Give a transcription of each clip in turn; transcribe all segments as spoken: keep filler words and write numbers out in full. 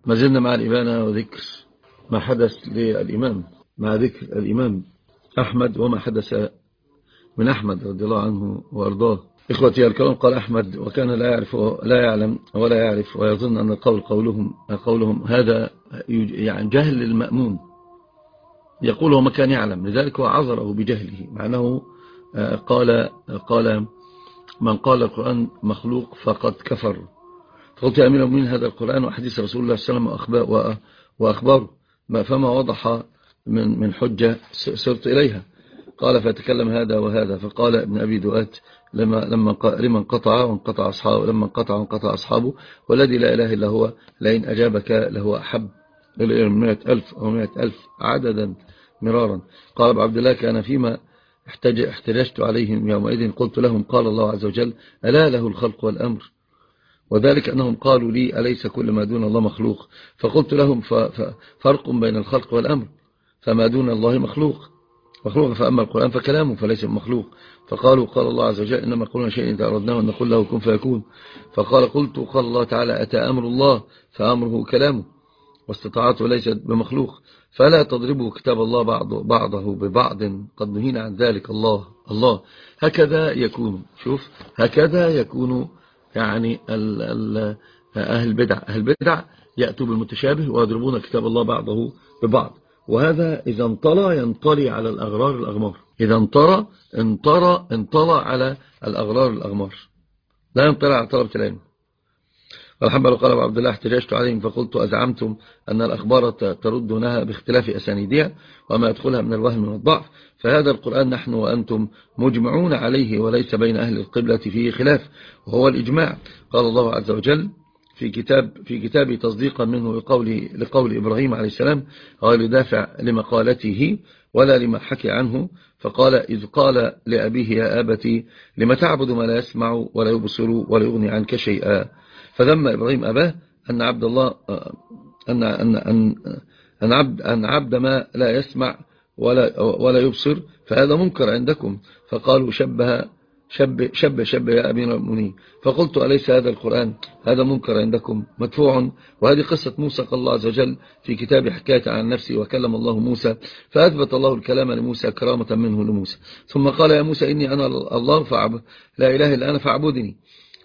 ما زلنا مع الإبانة وذكر ما حدث للإمام، مع ذكر الإمام أحمد وما حدث من أحمد رضي الله عنه وأرضاه. إخوتي الكرام، قال أحمد: وكان لا يعرف لا يعلم ولا يعرف ويظن أن القول قولهم قولهم هذا يعني جهل المأمون، يقول وما كان يعلم، لذلك هو عذره بجهله، مع أنه قال قال من قال القرآن مخلوق فقد كفر. فقلت يا أمير المؤمنين هذا القرآن وحديث رسول الله صلى الله عليه وسلم وأخباره، فما وضح من من حجة سرت إليها. قال فتكلم هذا وهذا، فقال ابن أبي دؤات لما لما لما انقطع وانقطع أصحابه لما انقطع وانقطع أصحابه والذي لا إله إلا هو لئن أجابك لهو أحب إلى مئة ألف أو مئة ألف عددا مرارا. قال أبو عبد الله: كان فيما احتججت عليهم يومئذ قلت لهم قال الله عز وجل: ألا له الخلق والأمر، وذلك أنهم قالوا لي أليس كل ما دون الله مخلوق؟ فقلت لهم فرق بين الخلق والأمر، فما دون الله مخلوق مخلوق فأما القرآن فكلامه فليس مخلوق. فقالوا قال الله عز وجل: إنما قلنا شيء إذا أردناه أن نقول له كن فيكون. فقال قلت قال الله تعالى: أتى أمر الله فأمره كلامه واستطاعته ليست بمخلوق، فلا تضربوا كتاب الله بعض بعضه ببعض قد نهينا عن ذلك. الله الله هكذا يكون، شوف هكذا يكون يعني ال ال أهل البدع أهل البدع يأتوا بالمتشابه ويضربون كتاب الله بعضه ببعض، وهذا إذا انطلى ينطلي على الأغرار الأغمار، إذا انطلى انطلى انطلى على الأغرار الأغمار، لا ينطلع على طلبة العلم. والحنبل قال أبو عبد الله: احتججت عليهم فقلت: أزعمتم أن الأخبار تردونها باختلاف أسانيدها وما يدخلها من الوهم والضعف، فهذا القرآن نحن وأنتم مجمعون عليه وليس بين أهل القبلة فيه خلاف، وهو الإجماع. قال الله عز وجل في كتاب في كتابه تصديقا منه لقول, لقول إبراهيم عليه السلام غير دافع لمقالته ولا لما حكي عنه، فقال: إذ قال لأبيه يا أبتي لم تعبد ما لا يسمع ولا يبصر ولا يغني عنك شيئا. فذم إبراهيم أباه أن عبد الله أن أن أن أن عبد أن عبد ما لا يسمع ولا ولا يبصر فهذا منكر عندكم. فقالوا شبه شب شب شب يا أمير المؤمنين. فقلت: أليس هذا القرآن هذا منكر عندكم مدفوع؟ وهذه قصة موسى. قال الله عز وجل في كتاب حكاية عن نفسه: وكلم الله موسى فأثبت الله الكلام لموسى كرامة منه لموسى، ثم قال: يا موسى إني أنا الله فاعبد لا إله إلا أنا فاعبدني.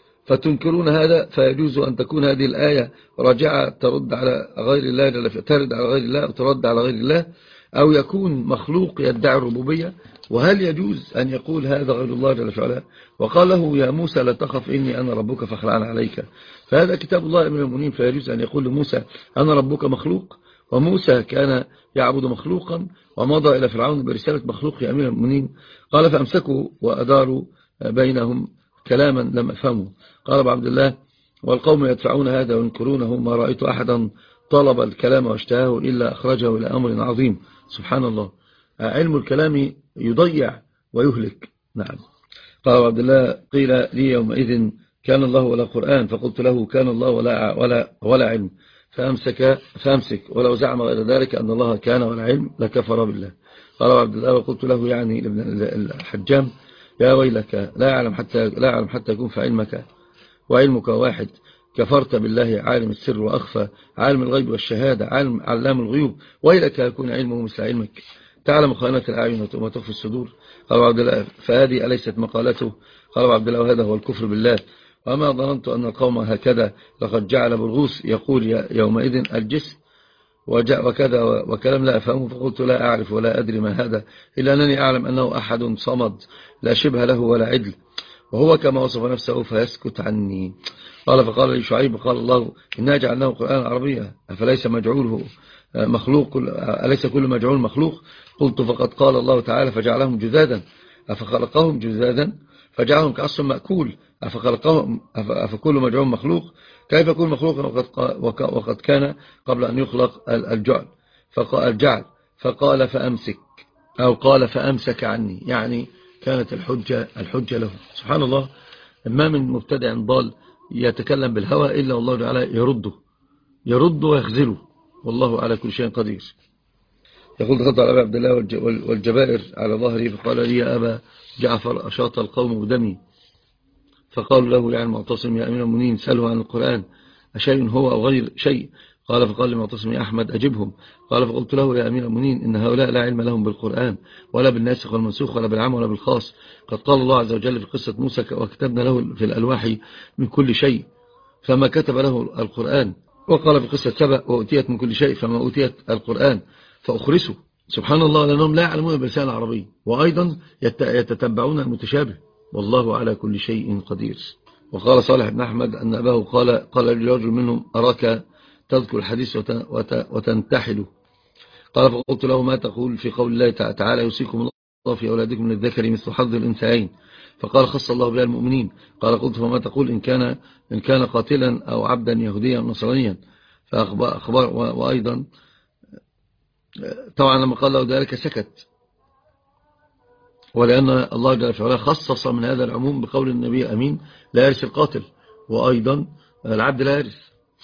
فتنكرون هذا، فيجوز أن تكون هذه الآية راجعة ترد على غير الله ترد على غير الله أو ترد على غير الله، أو يكون مخلوق يدعي الربوبية. وهل يجوز أن يقول هذا غير الله جل وعلا؟ وقال له: يا موسى لا تخف إني أنا ربك فاخلعن عليك. فهذا كتاب الله من المؤمنين، فيجوز أن يقول لموسى أنا ربك مخلوق؟ وموسى كان يعبد مخلوقا ومضى إلى فرعون برسالة مخلوق يا أمير المؤمنين. قال: فأمسكوا وأداروا بينهم كلاما لم أفهمه. قال أبو عبد الله: والقوم يدفعون هذا وينكرونه، ما رأيت أحدا طلب الكلام واشتهاه إلا أخرجه إلى أمر عظيم. سبحان الله، علم الكلام يضيع ويهلك. نعم. قال أبو عبد الله: قيل لي يومئذ كان الله ولا قرآن، فقلت له كان الله ولا, ولا, ولا علم، فأمسك, فأمسك ولو زعم غير ذلك أن الله كان ولا علم لكفر بالله. قال أبو عبد الله: وقلت له يعني لابن الحجام: يا ويلك لا يعلم حتى لا يعلم حتى يكون في علمك وعلمك واحد، كفرت بالله عالم السر وأخفى، عالم الغيب والشهادة، عالم علام الغيوب، ويلك يكون علمه مثل علمك، تعلم خائنة الأعين وما تخفي الصدور. قال عبد الله: فهذه أليست مقالته؟ قال عبد الله: وهذا هو الكفر بالله. وما ظننت أن القوم هكذا، لقد جعل برغوث يقول يومئذ الجسم وجاء وكذا وكلام لا أفهمه. فقلت: لا أعرف ولا أدري ما هذا، إلا أنني أعلم أنه أحد صمد لا شبه له ولا عدل، وهو كما وصف نفسه فيسكت عني. قال: فقال لي شعيب: قال الله إنا جعلناه قرآن عربيا أفليس مجعوله مخلوق أليس كل مجعول مخلوق؟ قلت: فقد قال الله تعالى فجعلهم جذاذا أفخلقهم جذاذا فجعلهم كعصف مأكول أفخلقهم أفكل مجعول مخلوق؟ كيف يكون مخلوقا وقد, وقد كان قبل أن يخلق الجعل؟ فقال الجعل فقال فأمسك أو قال فأمسك عني، يعني كانت الحجة الحجة له. سبحان الله، ما من مبتدع ضال يتكلم بالهوى إلا والله تعالى يرده يرد ويخزله، والله على كل شيء قدير. يقول: دخلت على أبي عبد الله والجبائر على ظهري، فقال لي: يا أبا جعفر أشاط القوم بدمي. فقالوا له يعني معتصم: يا أمير المؤمنين سأله عن القرآن أشيء هو أو غير شيء؟ قال فقال لمعتصم أحمد أجبهم. قال فقلت له يا أمير المؤمنين إن هؤلاء لا علم لهم بالقرآن ولا بالناسخ والمنسوخ ولا بالعام ولا بالخاص. قد قال الله عز وجل في قصة موسى وكتبنا له في الألواح من كل شيء فما كتب له القرآن. وقال في قصة سبأ وأتيت من كل شيء فما أتيت القرآن فأخرسوا. سبحان الله لأنهم لا يعلمون بلسان العربي وأيضا يتتبعون المتشابه والله على كل شيء قدير. وقال صالح بن أحمد أن أباه قال قال لرجل منهم أراك تذكر الحديث وتنتحل. قال فقلت له ما تقول في قول الله تعالى يوصيكم الله في أولادكم من الذكر مثل حظ الأنثيين. فقال خص الله بها المؤمنين. قال قلت فما تقول إن كان إن كان قاتلا أو عبدا يهوديا أو نصرانيا. فأخبر وأيضا طبعا لما قال له ذلك سكت ولأن الله جل وعلا خصص من هذا العموم بقول النبي أمين لا يرث القاتل وأيضا العبد لا يرث.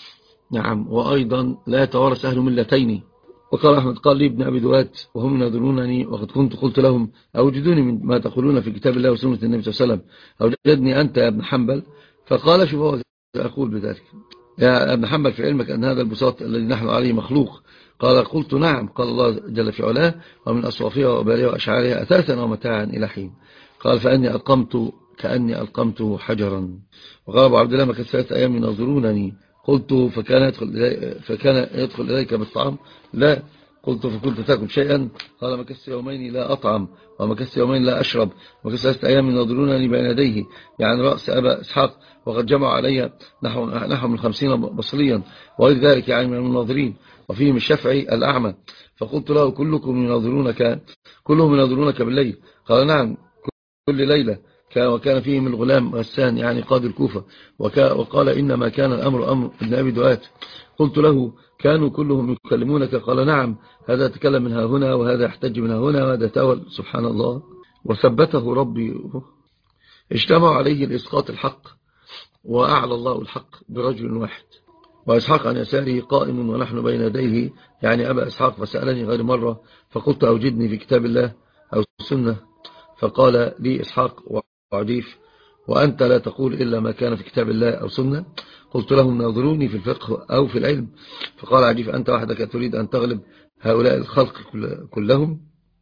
نعم وأيضا لا يتوارث أهل ملتين. وقال أحمد قال لي ابن أبي دوات وهم يناظرونني وقد كنت قلت لهم أوجدوني من ما تقولون في كتاب الله وسنة النبي صلى الله عليه وسلم أوجدني أنت يا ابن حنبل. فقال شوف هو أقول بذلك يا ابن حنبل في علمك أن هذا البساط الذي نحن عليه مخلوق. قال قلت نعم. قال الله جل في علاه ومن أصوافها وبالها وأشعارها أثاثا ومتاعا إلى حين. قال فأني ألقمت كأني ألقمته حجرا. وقال أبو عبد الله ما كانت ثلاثة أيام يناظرونني. قلت فكان يدخل, إلي فكان يدخل إليك بالطعام. لا. قلت فكنت تأكل شيئا. قال مكثت يومين لا أطعم ومكثت يومين لا أشرب ومكثت ثلاثة أيام يناظرونني بين يديه يعني رأس أبا إسحاق وقد جمع علي نحو, نحو من خمسين بصريا وغير ذلك يعني من المناظرين وفيهم الشافعي الأعمى. فقلت له كلكم يناظرونك كلهم يناظرونك بالليل. قال نعم كل ليلة. وكان فيهم الغلام غسان يعني قاضي الكوفة. وقال إنما كان الأمر أمر ابن أبي دوات. قلت له كانوا كلهم يكلمونك. قال نعم هذا يتكلم منها هنا وهذا يحتج منها هنا وهذا تاول. سبحان الله وثبته ربي. اجتمعوا عليه الإسقاط الحق وأعلى الله الحق برجل واحد. وإسحاق عن يساره قائم ونحن بين يديه يعني أبا إسحاق. فسألني غير مرة فقلت أوجدني في كتاب الله أو السنة. فقال لي إسحاق وعجيف وأنت لا تقول إلا ما كان في كتاب الله أو سنة. قلت لهم ناظروني في الفقه أو في العلم. فقال عجيف أنت وحدك تريد أن تغلب هؤلاء الخلق كلهم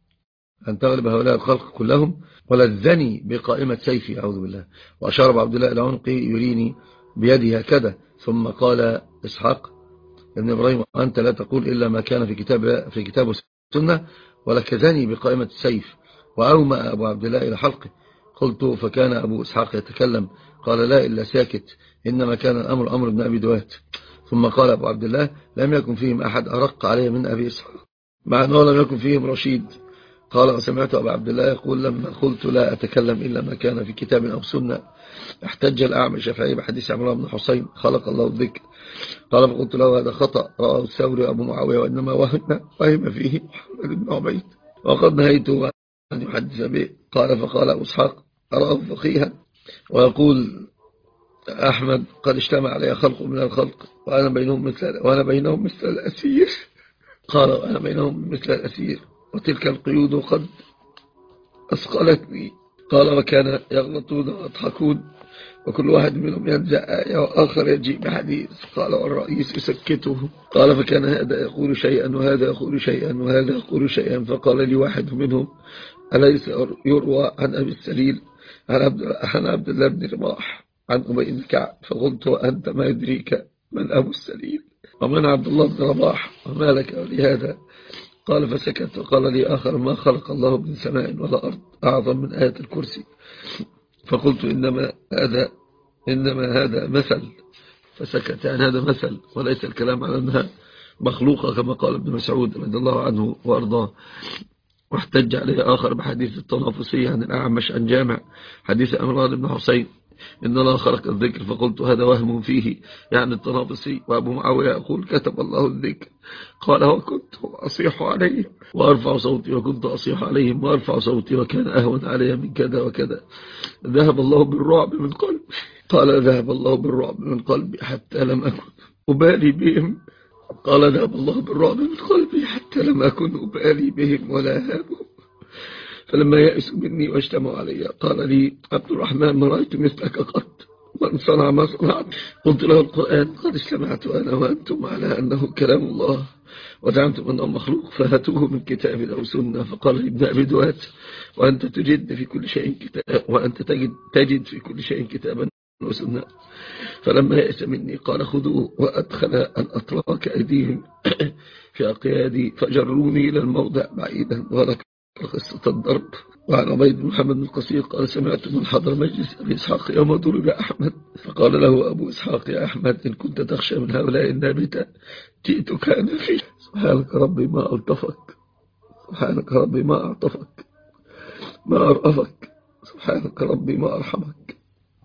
أن تغلب هؤلاء الخلق كلهم ولذني بقائمة سيفي أعوذ بالله. وأشار عبد الله إلى عنقي يريني بيده هكذا. ثم قال إسحاق ابن إبراهيم أنت لا تقول إلا ما كان في كتاب في كتاب السنة ولكذني بقائمة السيف. وأومأ أبو عبد الله إلى حلقه. قلت فكان أبو إسحاق يتكلم. قال لا إلا ساكت إنما كان الأمر أمر ابن أبي دوات. ثم قال أبو عبد الله لم يكن فيهم أحد أرق عليه من أبي إسحاق مع أنه لم يكن فيهم رشيد. قال وسمعت أبو عبد الله يقول لما قلت لا أتكلم إلا ما كان في كتاب أو سنة احتج الأعمى الشافعي بحديث عمران بن حسين خلق الله الذكر. قال فقلت له هذا خطأ رواه الثوري أبو معاوية وإنما وهم وهم فيه محمد بن عبيد وقد نهيته أن يحدث به. قال فقال أبو إسحاق أراه فقيها. ويقول أحمد قد اجتمع علي خلق من الخلق وأنا بينهم مثل وأنا بينهم مثل الأسير. قال وأنا بينهم مثل الأسير وتلك القيود قد أثقلتني. قال وكان يغلطون ويضحكون وكل واحد منهم ينزع آية وآخر يجيء بحديث. قال والرئيس يسكته. قال فكان هذا يقول شيئا وهذا يقول شيئا وهذا يقول شيئا. فقال لي واحد منهم أليس يروى عن أبي السليل عن عبد الله بن رباح عن أبي بن كعب. فقلت وأنت ما يدريك من أبو السليل ومن عبد الله بن رباح وما لك لهذا. قال فسكت. وقال لي آخر ما خلق الله من سماء ولا أرض أعظم من آية الكرسي. فقلت إنما هذا إنما هذا مثل. فسكت يعني هذا مثل وليس الكلام على أنها مخلوقة كما قال ابن مسعود رضي الله عنه وأرضاه. واحتج عليه آخر بحديث التنافسي عن الأعمش عن جامع حديث عمران بن حسين إن الله خلق الذكر. فقلت هذا وهم فيه يعني التنافسي. وأبو معاوية يقول كتب الله الذكر. قال وكنت أصيح عليهم وأرفع صوتي وكنت أصيح عليهم وأرفع صوتي وكان أهون علي من كذا وكذا. ذهب الله بالرعب من قلبي. قال ذهب الله بالرعب من قلبي حتى لم أكن أبالي بهم. قال ذهب الله بالرعب من قلبي حتى لم أكن أبالي بهم ولا هابهم. فلما يأسوا مني واجتمعوا علي قال لي عبد الرحمن ما رأيت مثلك قط من صنع ما صنعت. قلت له القرآن قد اجتمعت أنا وأنتم على أنه كلام الله وزعمتم أنه مخلوق فهاتوه من كتاب أو سنة. فقال ابن أبي دواد وأنت تجد في كل شيء كتاب وأنت تجد, تجد في كل شيء كتابا وسنة. فلما يأس مني قال خذوه، وأدخل أن أطراك أيديهم في أقيادي فجروني إلى الموضع بعيدا. وذكر قصة الضرب. وعن عبيد بن محمد بن القصير قال سمعت من حضر مجلس أبي إسحاق يوم ضرب أحمد فقال له أبو إسحاق يا أحمد إن كنت تخشى من هؤلاء النابتة جئتك أنا فيه. سبحانك ربي ما ألطفك، سبحانك ربي ما أعطفك، ما أرأفك، سبحانك ربي ما أرحمك.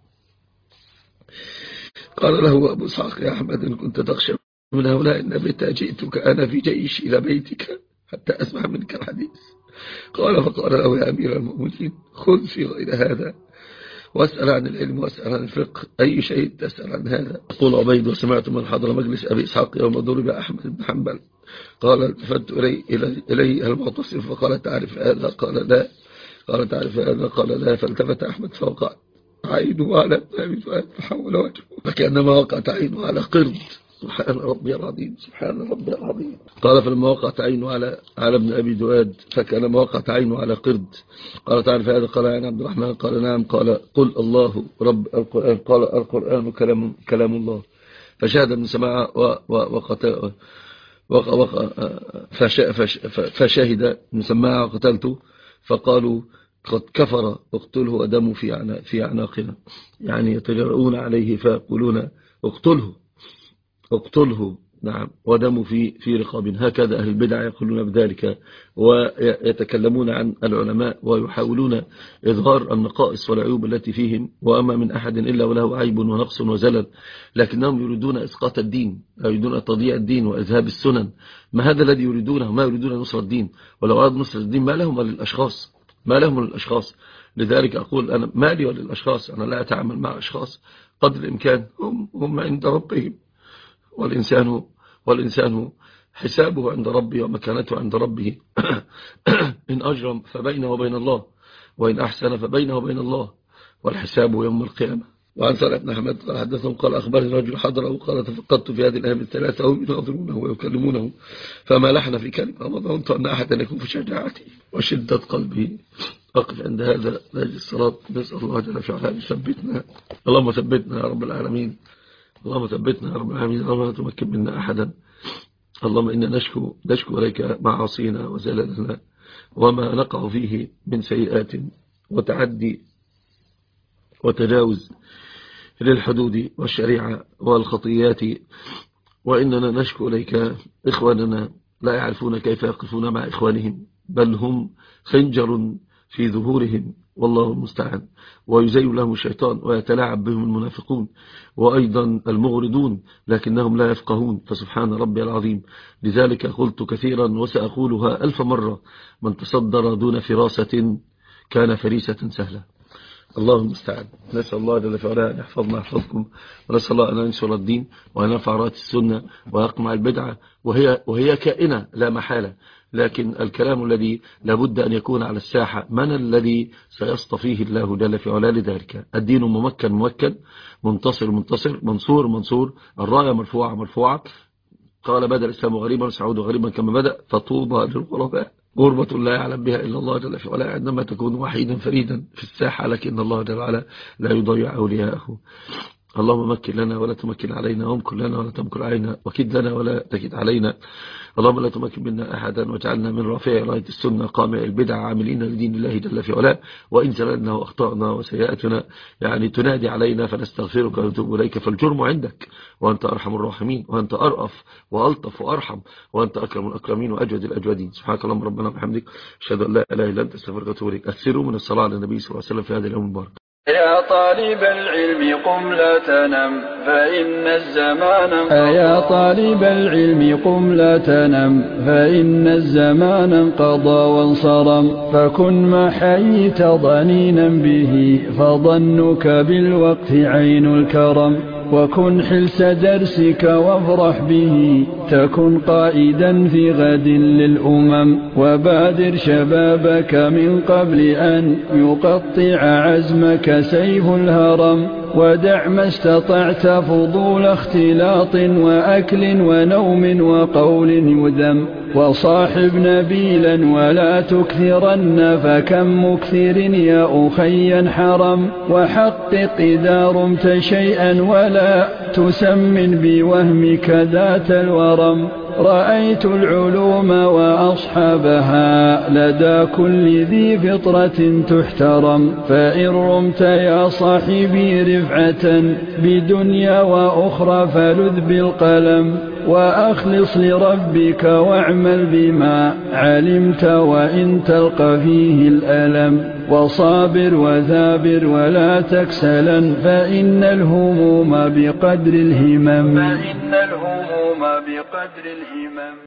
قال له أبو إسحاق يا أحمد إن كنت تخشى من هؤلاء النابتة جئتك أنا في جيش إلى بيتك حتى أسمع منك الحديث. قال فقال له يا أمير المؤمنين خذ في غير هذا واسأل عن العلم واسأل عن الفقه، أي شيء تسأل عن هذا. قول عبيد وسمعت من حضر مجلس أبي إسحاق يوم ضرب أحمد بن حنبل قال التفت إلي إلي المعتصم فقال تعرف هذا؟ قال لا. قال تعرف هذا؟ قال لا. فالتفت أحمد فوقع عينه على ابن فحول وجهه فكأنما وقعت عينه على قرد. سبحان ربي العظيم، سبحان ربي العظيم. قال فلما وقعت عينه على على ابن أبي دواد فكأنما وقعت عينه على قرد. قال تعرف هذا؟ قال يا عبد الرحمن. قال نعم. قال قل الله رب القرآن. قال القرآن كلام كلام الله. فشهد ابن سماعة وقتل فشهد ابن سماعة وقتلته فقالوا قد كفر اقتله ودمه في في أعناقنا، يعني يتجرؤون عليه فيقولون اقتله اقتله نعم ودمه في في رقاب. هكذا أهل البدع يقولون بذلك ويتكلمون عن العلماء ويحاولون إظهار النقائص والعيوب التي فيهم، وأما من أحد إلا وله عيب ونقص وزلل، لكنهم يريدون إسقاط الدين، يريدون تضييع الدين وإذهاب السنن. ما هذا الذي يريدونه؟ ما يريدون نصر الدين. ولو أراد نصر الدين ما لهم وللأشخاص، ما لهم وللأشخاص. لذلك أقول أنا مالي وللأشخاص، أنا لا أتعامل مع أشخاص قدر الإمكان، هم, هم عند ربهم، والإنسان والإنسان حسابه عند ربه ومكانته عند ربه. إن أجرم فبينه وبين الله، وإن أحسن فبينه وبين الله، والحساب يوم القيامة. وعن صالح بن أحمد قال حدثهم قال أخبرني رجل حضره قال تفقدت في هذه الأيام الثلاثة وهم يناظرونه ويكلمونه فما لحن في كلمة وظننت أن أحدا يكون في شجاعته وشدة قلبه. أقف عند هذا لاجل الصلاة. نسأل الله جل وعلا أن يثبتنا. اللهم ثبتنا يا رب العالمين، اللهم ثبتنا يا رب العالمين، اللهم لا تمكن منا أحدا. اللهم إنا نشكو نشكو إليك معاصينا وزللنا وما نقع فيه من سيئات وتعدي وتجاوز للحدود والشريعة والخطيات، وإننا نشكو إليك إخواننا لا يعرفون كيف يقفون مع إخوانهم، بل هم خنجر في ظهورهم والله المستعان، ويزين لهم الشيطان ويتلاعب بهم المنافقون وأيضا المغردون لكنهم لا يفقهون. فسبحان ربي العظيم. لذلك قلت كثيرا وسأقولها ألف مرة: من تصدر دون فراسة كان فريسة سهلة. الله المستعان. نسأل الله جل وعلا أن يحفظنا يحفظكم، ونسأل الله أن ينصر الدين وأن يرفع راية السنة ويقمع البدعة، وهي وهي كائنة لا محالة. لكن الكلام الذي لابد أن يكون على الساحة من الذي سيصطفيه الله جل وعلا لذلك. الدين ممكن ممكن، منتصر منتصر، منصور منصور، الراية مرفوعة مرفوعة. قال بدأ الإسلام غريبا وسعود غريبا كما بدأ، فطوبى للغرباء. غربة لا يعلم بها إلا الله جل وعلا عندما تكون وحيدا فريدا في الساحة، لكن الله جل وعلا لا يضيع أولياءه. اللهم مكن لنا ولا تمكن علينا، وامكن لنا ولا تمكن علينا، وكد لنا ولا تكد علينا. اللهم لا تمكن منا أحدا، واجعلنا من رافعي راية السنة قامع البدع عاملين لدين الله جل في علاه. وإن زللنا وأخطأنا وسيئاتنا يعني تنادي علينا فنستغفرك ونتوب إليك، فالجرم عندك وأنت أرحم الراحمين، وأنت أرأف وألطف وأرحم، وأنت أكرم الأكرمين وأجود الأجودين. سبحانك اللهم ربنا وبحمدك، أشهد أن لا إله إلا أنت، أستغفرك وأتوب إليك. أكثروا من الصلاة على النبي صلى الله عليه وسلم في هذا اليوم المبارك. يا طالب العلم قم لا تنم فإن الزمان يا طالب العلم قم لا تنم فإن الزمان انقضى وانصرم، فكن ما حييت ضنينا به فظنك بالوقت عين الكرم، وكن حلس درسك وافرح به تكن قائدا في غد للأمم، وبادر شبابك من قبل أن يقطع عزمك سيف الهرم. ودع ما استطعت فضول اختلاط وأكل ونوم وقول يذم وصاحب نبيلا ولا تكثرن فكم مكثر يا أخي حرم وحقق إذا رمت شيئا ولا تسمن بوهمك ذات الورم رأيت العلوم وأصحابها لدى كل ذي فطرة تحترم فإن رمت يا صاحبي رفعة بدنيا وأخرى فلذ بالقلم وأخلص لربك واعمل بما علمت وإن تلقى فيه الألم وصابر وثابر ولا تكسلا فإن الهموم بقدر الهمم فإن الهموم بقدر الهمم